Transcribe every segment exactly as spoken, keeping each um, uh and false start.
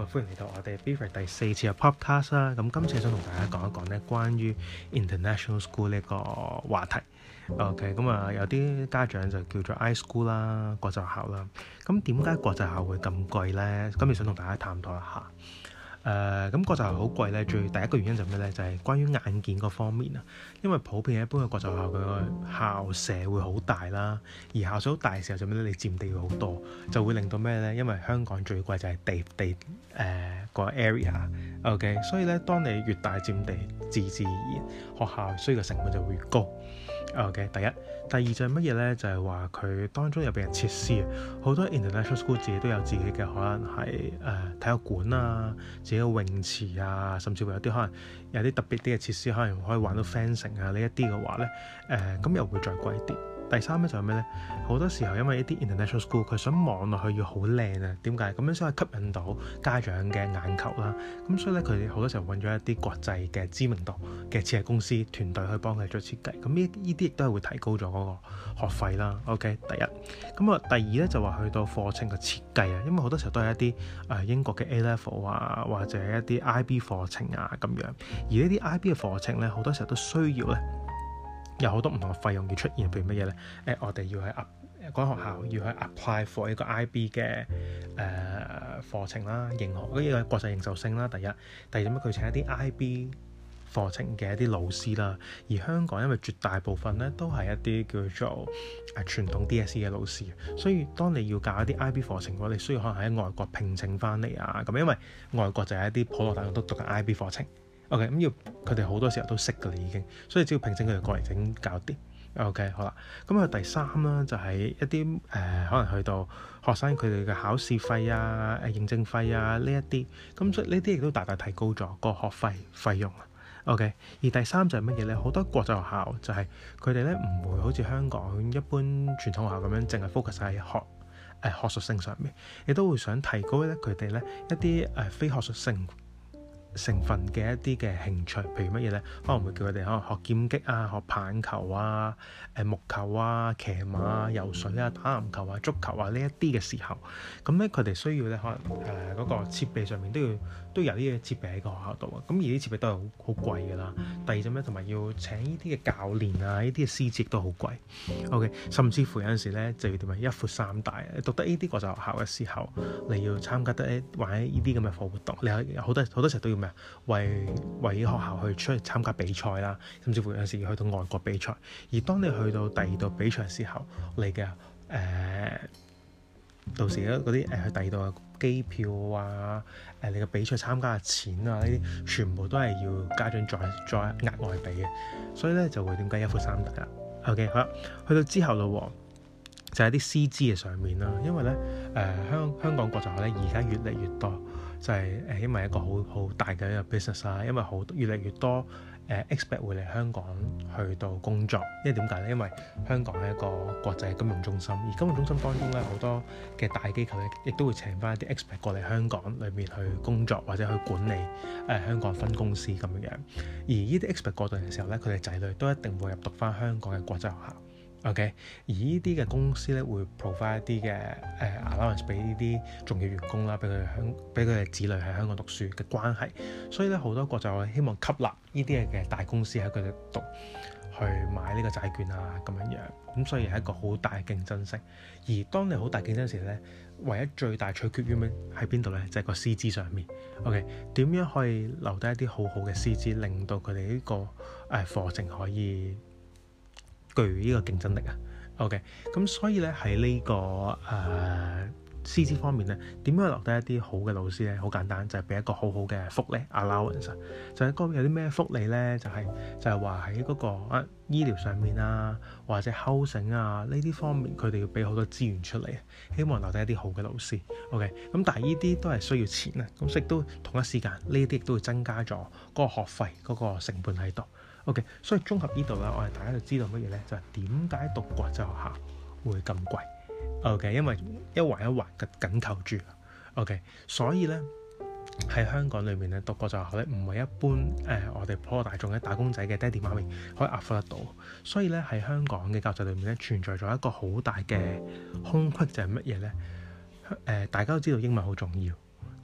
歡迎嚟到我哋 Beaver 第四次嘅 podcast 啦。咁今次想同大家講一講咧關於 international school 呢個話題。OK， 咁啊有啲家長就叫做 iSchool 啦，國際學校啦。咁點解國際學校會咁貴咧？今日想同大家探討一下。誒、呃、咁國際學校好貴咧，最第一個原因就係咩咧？就係、是、關於硬件嗰方面啊。因為普遍一般嘅國際學校佢個校舍會好大啦，而校舍好大嘅時候就咩咧？你佔地會好多，就會令到咩咧？因為香港最貴就係地地誒、呃、個 area，OK，、okay? 所以咧當你越大佔地，自自然然學校需要嘅成本就會越高。OK， 第一，第二就係乜嘢咧？就係話佢當中有俾人設施啊，好多 international school 自己都有自己嘅可能係誒、呃、體育館啊，自己嘅泳池啊，甚至乎有啲可能有啲特別啲嘅設施，可能可以玩到 fencing 啊呢一啲嘅話咧，誒、呃、咁又會再貴啲。第三咧就係咩咧？好多時候因為一啲 international school 佢想望落去要好靚啊，點解？咁樣先可以吸引到家長嘅眼球啦。咁所以咧佢哋好多時候揾咗一啲國際嘅知名度嘅設計公司團隊去幫佢做設計。咁呢呢啲亦都係會提高咗嗰個學費啦。OK， 第一。咁啊第二咧就話去到課程嘅設計啊，因為好多時候都係一啲誒、呃、英國嘅 A level 啊，或者一啲 I B 課程啊咁樣。而呢啲 I B 嘅課程咧，好多時候都需要咧。有好多唔同嘅費用要出現，譬如乜嘢咧？誒、呃，我哋要去 up 嗰間學校要去 apply for 一個 I B 嘅誒、呃、課程啦，認可呢個國際認受性啦。第一，第二點佢請一啲 I B 課程嘅一啲老師啦。而香港因為絕大部分咧都係一啲叫做誒傳統 D S E 嘅老師，所以當你要教一啲 I B 課程嘅話，你需要可能喺外國聘請翻嚟啊。咁因為外國就係一啲普羅大眾都讀緊 I B 課程。OK， 咁要佢哋好多時候都識㗎啦已經，所以只要聘請佢哋過嚟整搞掂。OK， 好啦，咁啊第三啦就係、是、一啲誒、呃、可能去到學生佢哋嘅考試費啊、誒認證費啊呢一啲，咁所以呢啲亦都大大提高咗個學費費用啊。OK， 而第三就係乜嘢咧？好多國際學校就係佢哋咧唔會好似香港一般傳統學校咁樣，淨係 focus 喺學誒、呃、學術性上面，亦都會想提高咧佢哋咧一啲誒、呃、非學術性成分嘅一啲嘅興趣，譬如乜嘢咧？可能會叫佢哋可能學劍擊啊、學棒球啊、誒木球啊、騎馬啊、游水啊、打籃球啊、足球啊呢一啲嘅時候，咁咧佢哋需要咧可能誒嗰、呃那個設備上面都要都有呢啲設備喺個學校度啊。咁而啲設備都係好好貴㗎啦。第二就咩？同埋要請呢啲嘅教練啊，呢啲嘅師資都好貴。OK， 甚至乎有陣時咧就要點啊一闊三大。讀得呢啲國際學校嘅時候，你要參加得玩呢啲咁嘅課活動，你有好多好多時候都要咩？為為學校去出去參加比賽啦，甚至乎有時要去到外國比賽。而當你去到第二度比賽嘅時候，你嘅誒、呃、到時嗰啲誒去第二度嘅機票啊、誒、呃、你嘅比賽參加嘅錢啊，呢啲全部都係要家長再再額外俾嘅。所以咧就會點解一闊三大啦。OK， 好啦，去到之後咯，就係啲師資嘅上面啦。因為咧誒香香港國際學校咧而家越嚟越多。就係、是、誒，因為一個好好大嘅一個 business 啦，因為好越嚟越多誒、呃、expert 會嚟香港去到工作，因為點解咧？因為香港係一個國際金融中心，而金融中心當中咧好多嘅大機構咧，亦都會請翻一啲 expert 過嚟香港裏面去工作或者去管理誒、呃、香港分公司咁樣樣。而呢啲 expert 過到嘅時候咧，佢哋仔女都一定會入讀翻香港嘅國際學校。OK， 而呢啲嘅公司咧會 provide 一啲嘅誒 allowance 俾呢啲重要員工啦，俾佢哋香俾佢哋子女喺香港讀書嘅關係，所以咧好多國際學校希望吸納呢啲嘅大公司喺佢哋讀去買呢個債券啊咁樣樣，咁所以係一個好大嘅競爭性。而當你好大競爭時咧，唯一最大取決於咩喺邊度咧？就係、是、個師資上面。OK， 點樣可以留低一啲好好嘅師資，令到佢哋呢個誒課程可以具呢個競爭力啊 ，OK， 咁所以咧喺呢、這個誒師資方面咧，點樣留低一啲好嘅老師咧？好簡單，就係、是、俾一個好好嘅福利 allowance， 就係嗰有啲咩福利咧？就係、是、就係話喺嗰個啊醫療上面啊，或者 housing 啊呢啲方面，佢哋要俾好多資源出嚟，希望留低一啲好嘅老師 ，OK， 咁但係呢啲都係需要錢啊，咁亦都同一時間呢啲亦都會增加咗嗰個學費嗰、那個成本喺度。OK， 所以綜合呢度啦，我哋大家就知道乜嘢咧？就係點解讀國際學校會咁貴 ？OK， 因為一環一環嘅緊扣住。OK， 所以咧喺香港裏面咧讀國際學校咧，唔係一般誒、呃、我哋普羅大眾嘅打工仔嘅爹哋媽咪可以 afford 得到。所以咧喺香港嘅教育裏面咧，存在咗一個好大嘅空隙，就係乜嘢咧？誒、呃，大家都知道英文好重要。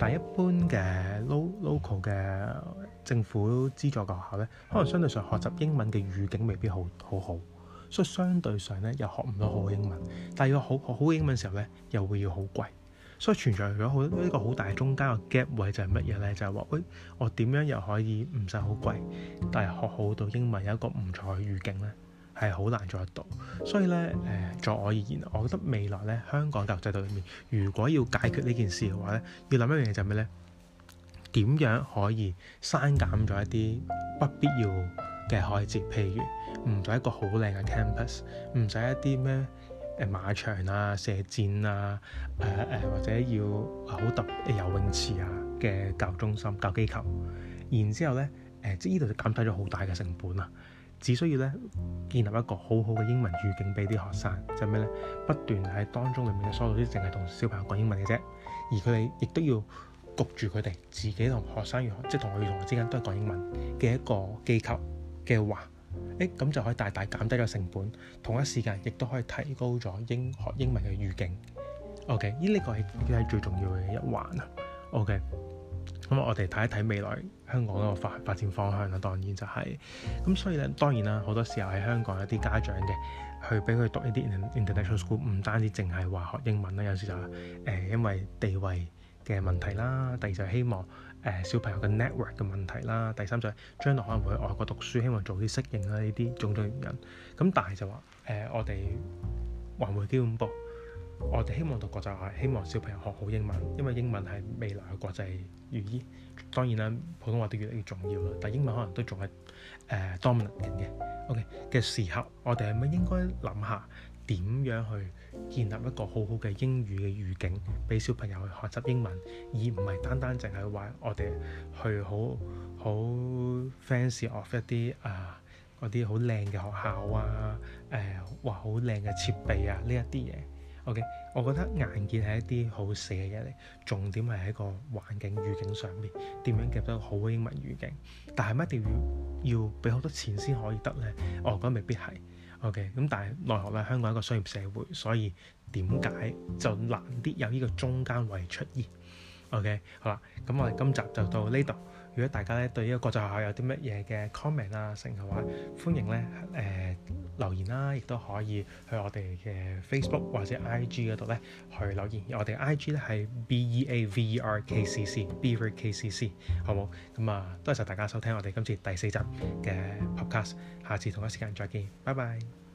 但係一般嘅 local 嘅政府資助嘅學校咧，可能相對上學習英文嘅語境未必好好好，所以相對上咧又學唔到好英文。但係要學學好英文嘅時候咧，又會要好貴，所以存在咗好呢個好大中間嘅 gap 位就係乜嘢咧？就係話喂，我點樣又可以唔使好貴，但係學好到英文有一個唔錯嘅語境咧？係好難做得到，所以咧誒，在、呃、我而言，我覺得未來咧香港教育制度裏面，如果要解決呢件事嘅話咧，要諗一樣嘢就係咩咧？點樣可以刪減咗一啲不必要嘅開支？譬如唔使一個好靚嘅 campus，唔使一啲咩誒馬場啊、射箭啊、誒、呃、誒或者要好特別游泳池啊嘅教育中心、教育機構，然之後咧誒，即係呢度就減低咗好大嘅成本啊！只需要咧建立一個好好嘅英文語境俾啲學生，就係咩咧？不斷喺當中裏面嘅疏導啲，淨係同小朋友講英文嘅啫，而佢哋亦都要焗住佢哋自己同學生與學，即係同學與同學之間都係講英文嘅一個機構嘅話，誒咁就可以大大減低咗成本，同一時間亦都可以提高咗英學英文嘅語境。OK，呢呢個係係最重要嘅一環啊。OK。咁我哋睇一睇未來香港嗰個發發展方向啦，當然就係、是、咁，所以咧當然啦，好多時候喺香港有啲家長嘅去俾佢讀一啲 international school，唔單止淨係話學英文啦，有時就係、是、誒、呃、因為地位嘅問題啦，第二就係希望誒、呃、小朋友嘅 network 嘅問題啦，第三就係將來可能會去外國讀書，希望做啲適應啦，呢啲種種原因。咁但係就話誒、呃、我哋環回基本步。我哋希望讀國際學校，希望小朋友學好英文，因為英文係未來嘅國際語言。當然啦，普通話都越嚟越重要啦，但係英文可能都仲係誒 dominant 嘅。OK 嘅時候，我哋係咪應該諗下點樣去建立一個好好嘅英語嘅語境，俾小朋友去學習英文，而唔係單單淨係話我哋去好好 fancy of 一啲啊嗰啲好靚嘅學校啊，誒話好靚嘅設備啊呢一啲嘢。OK，我覺得硬件係一啲好死嘅嘢嚟，重點係喺個環境語境上面，點樣夾到好嘅英文語境。但係咪一定要要俾好多錢先可以得呢？我覺得未必係。OK，咁但係奈何咧，香港係一個商業社會，所以點解就難啲有呢個中間位出現。OK，好啦，咁我哋今集就到呢度。如果大家咧對呢個國際學校有啲乜嘢嘅 comment 啊，成嘅話，歡迎咧誒、呃、留言啦，亦都可以去我哋嘅 Facebook 或者 I G 嗰度咧去留言。我哋 I G 咧係 B E A V E R K C C，Beaver K C C， 好冇？咁啊，多謝大家收聽我哋今次第四集嘅 podcast，下次同一時間再見，拜拜。